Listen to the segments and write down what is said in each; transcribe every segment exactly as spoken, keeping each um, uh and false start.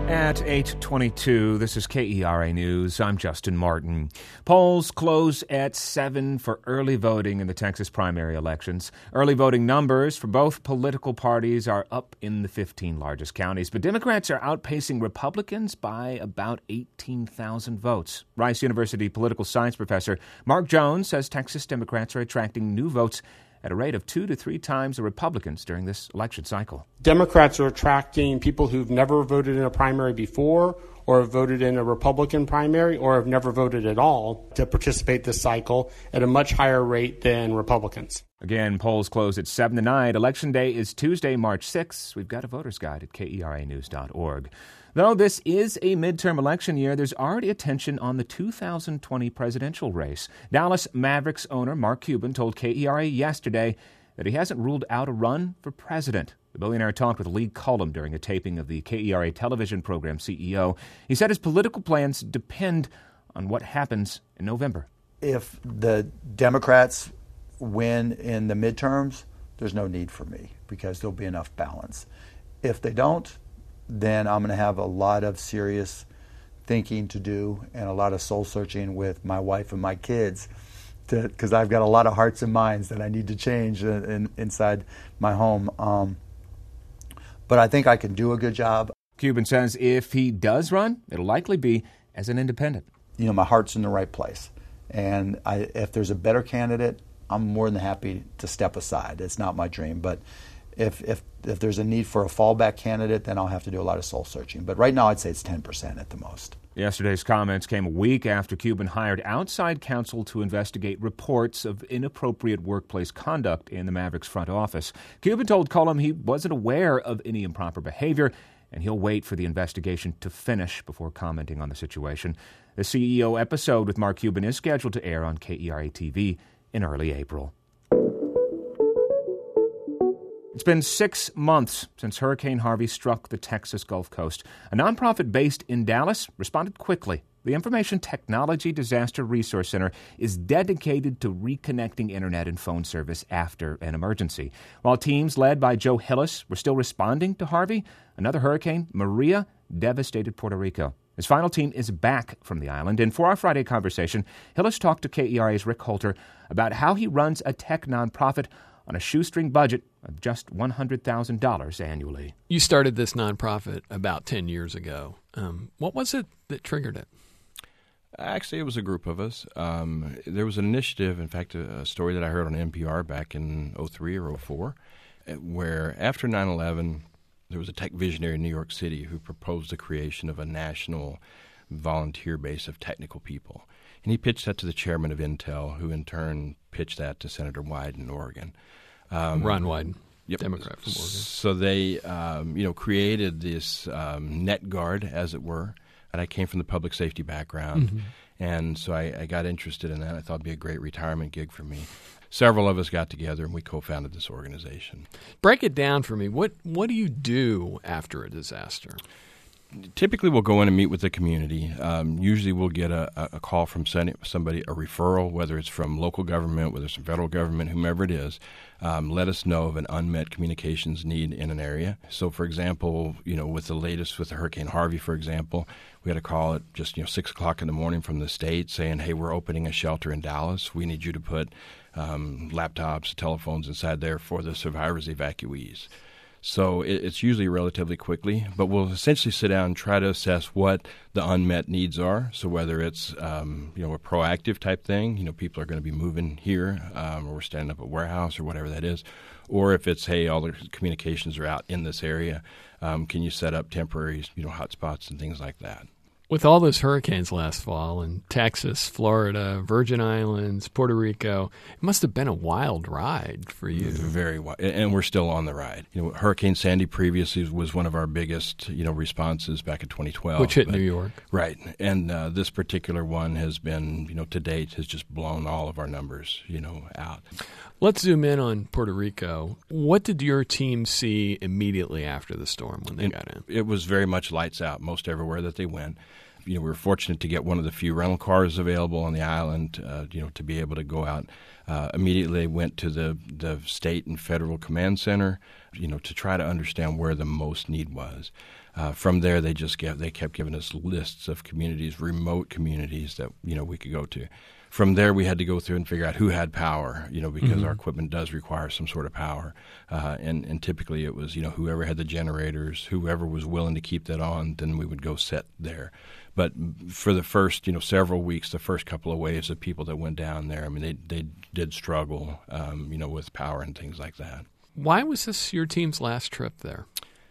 At eight twenty-two, this is K E R A News. I'm Justin Martin. Polls close at seven for early voting in the Texas primary elections. Early voting numbers for both political parties are up in the fifteen largest counties, but Democrats are outpacing Republicans by about eighteen thousand votes. Rice University political science professor Mark Jones says Texas Democrats are attracting new votes at a rate of two to three times the Republicans during this election cycle. Democrats are attracting people who've never voted in a primary before, or have voted in a Republican primary, or have never voted at all to participate this cycle at a much higher rate than Republicans. Again, polls close at seven tonight. Election day is Tuesday, March sixth. We've got a voter's guide at K E R A news dot org. Though this is a midterm election year, there's already attention on the two thousand twenty presidential race. Dallas Mavericks owner Mark Cuban told K E R A yesterday that he hasn't ruled out a run for president. The billionaire talked with Lee Cullum during a taping of the K E R A television program C E O. He said his political plans depend on what happens in November. If the Democrats win in the midterms, there's no need for me because there'll be enough balance. If they don't, then I'm going to have a lot of serious thinking to do and a lot of soul searching with my wife and my kids, because I've got a lot of hearts and minds that I need to change in, in, inside my home. Um, but I think I can do a good job. Cuban says if he does run, it'll likely be as an independent. You know, my heart's in the right place. And I, if there's a better candidate, I'm more than happy to step aside. It's not my dream, but If, if if there's a need for a fallback candidate, then I'll have to do a lot of soul searching. But right now, I'd say it's ten percent at the most. Yesterday's comments came a week after Cuban hired outside counsel to investigate reports of inappropriate workplace conduct in the Mavericks front office. Cuban told Cullum he wasn't aware of any improper behavior, and he'll wait for the investigation to finish before commenting on the situation. The C E O episode with Mark Cuban is scheduled to air on K E R A T V in early April. It's been six months since Hurricane Harvey struck the Texas Gulf Coast. A nonprofit based in Dallas responded quickly. The Information Technology Disaster Resource Center is dedicated to reconnecting internet and phone service after an emergency. While teams led by Joe Hillis were still responding to Harvey, another hurricane, Maria, devastated Puerto Rico. His final team is back from the island, and for our Friday conversation, Hillis talked to K E R A's Rick Holter about how he runs a tech nonprofit on a shoestring budget of just one hundred thousand dollars annually. You started this nonprofit about ten years ago. Um, what was it that triggered it? Actually, it was a group of us. Um, there was an initiative, in fact, a, a story that I heard on N P R back in oh three or oh four, where after nine eleven, there was a tech visionary in New York City who proposed the creation of a national volunteer base of technical people. And he pitched that to the chairman of Intel, who in turn pitched that to Senator Wyden in Oregon. Um, Ron Wyden, yep. Democrat from Oregon. So they, um, you know, created this um, net guard, as it were. And I came from the public safety background, mm-hmm. and so I, I got interested in that. I thought it'd be a great retirement gig for me. Several of us got together, and we co-founded this organization. Break it down for me. What What do you do after a disaster? Typically, we'll go in and meet with the community. Um, usually, we'll get a, a call from somebody, a referral, whether it's from local government, whether it's from federal government, whomever it is. Um, let us know of an unmet communications need in an area. So, for example, you know, with the latest, with the Hurricane Harvey, for example, we had a call at just you know six o'clock in the morning from the state saying, "Hey, we're opening a shelter in Dallas. We need you to put um, laptops, telephones inside there for the survivors, evacuees." So it's usually relatively quickly, but we'll essentially sit down and try to assess what the unmet needs are. So whether it's um, you know a proactive type thing, you know people are going to be moving here, um, or we're standing up a warehouse or whatever that is, or if it's hey all the communications are out in this area, um, can you set up temporary you know hotspots and things like that. With all those hurricanes last fall in Texas, Florida, Virgin Islands, Puerto Rico, it must have been a wild ride for you. Very wild, and we're still on the ride. You know, Hurricane Sandy previously was one of our biggest, you know, responses back in twenty twelve, which hit but, New York, right? And uh, this particular one has been, you know, to date has just blown all of our numbers, you know, out. Let's zoom in on Puerto Rico. What did your team see immediately after the storm when they it, got in? It was very much lights out most everywhere that they went. You know, we were fortunate to get one of the few rental cars available on the island, uh, you know, to be able to go out. Uh, immediately went to the, the state and federal command center. you know, to try to understand where the most need was. Uh, from there, they just kept, they kept giving us lists of communities, remote communities that, you know, we could go to. From there, we had to go through and figure out who had power, you know, because mm-hmm. our equipment does require some sort of power. Uh, and, and typically it was, you know, whoever had the generators, whoever was willing to keep that on, then we would go set there. But for the first, you know, several weeks, the first couple of waves of people that went down there, I mean, they they did struggle, um, you know, with power and things like that. Why was this your team's last trip there?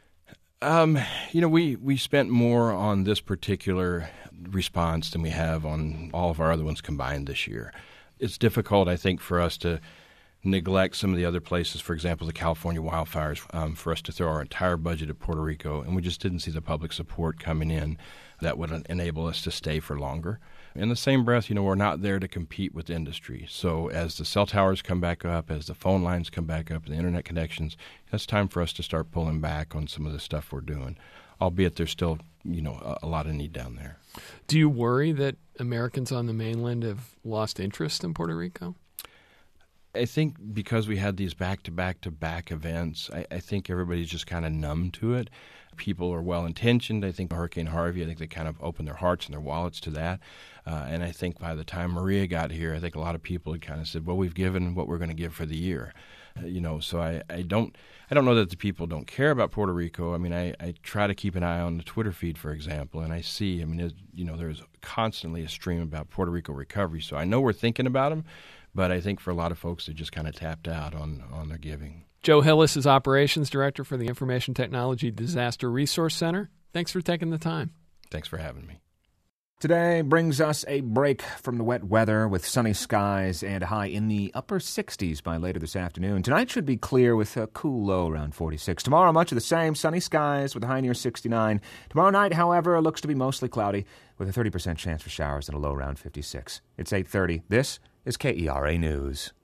Um, you know, we, we spent more on this particular response than we have on all of our other ones combined this year. It's difficult, I think, for us to neglect some of the other places, for example, the California wildfires, um, for us to throw our entire budget at Puerto Rico, and we just didn't see the public support coming in that would enable us to stay for longer. In the same breath, you know, we're not there to compete with industry. So as the cell towers come back up, as the phone lines come back up, and the internet connections, it's time for us to start pulling back on some of the stuff we're doing, albeit there's still, you know, a, a lot of need down there. Do you worry that Americans on the mainland have lost interest in Puerto Rico? I think because we had these back-to-back-to-back events, I, I think everybody's just kind of numb to it. People are well-intentioned. I think Hurricane Harvey, I think they kind of opened their hearts and their wallets to that. Uh, and I think by the time Maria got here, I think a lot of people had kind of said, well, we've given what we're going to give for the year. Uh, you know, so I, I don't I don't know that the people don't care about Puerto Rico. I mean, I, I try to keep an eye on the Twitter feed, for example, and I see, I mean, it, you know, there's constantly a stream about Puerto Rico recovery. So I know we're thinking about them, but I think for a lot of folks, they just kind of tapped out on, on their giving. Joe Hillis is Operations Director for the Information Technology Disaster Resource Center. Thanks for taking the time. Thanks for having me. Today brings us a break from the wet weather with sunny skies and a high in the upper sixties by later this afternoon. Tonight should be clear with a cool low around forty-six. Tomorrow, much of the same, sunny skies with a high near sixty-nine. Tomorrow night, however, looks to be mostly cloudy with a thirty percent chance for showers and a low around fifty-six. It's eight thirty. This is K E R A News.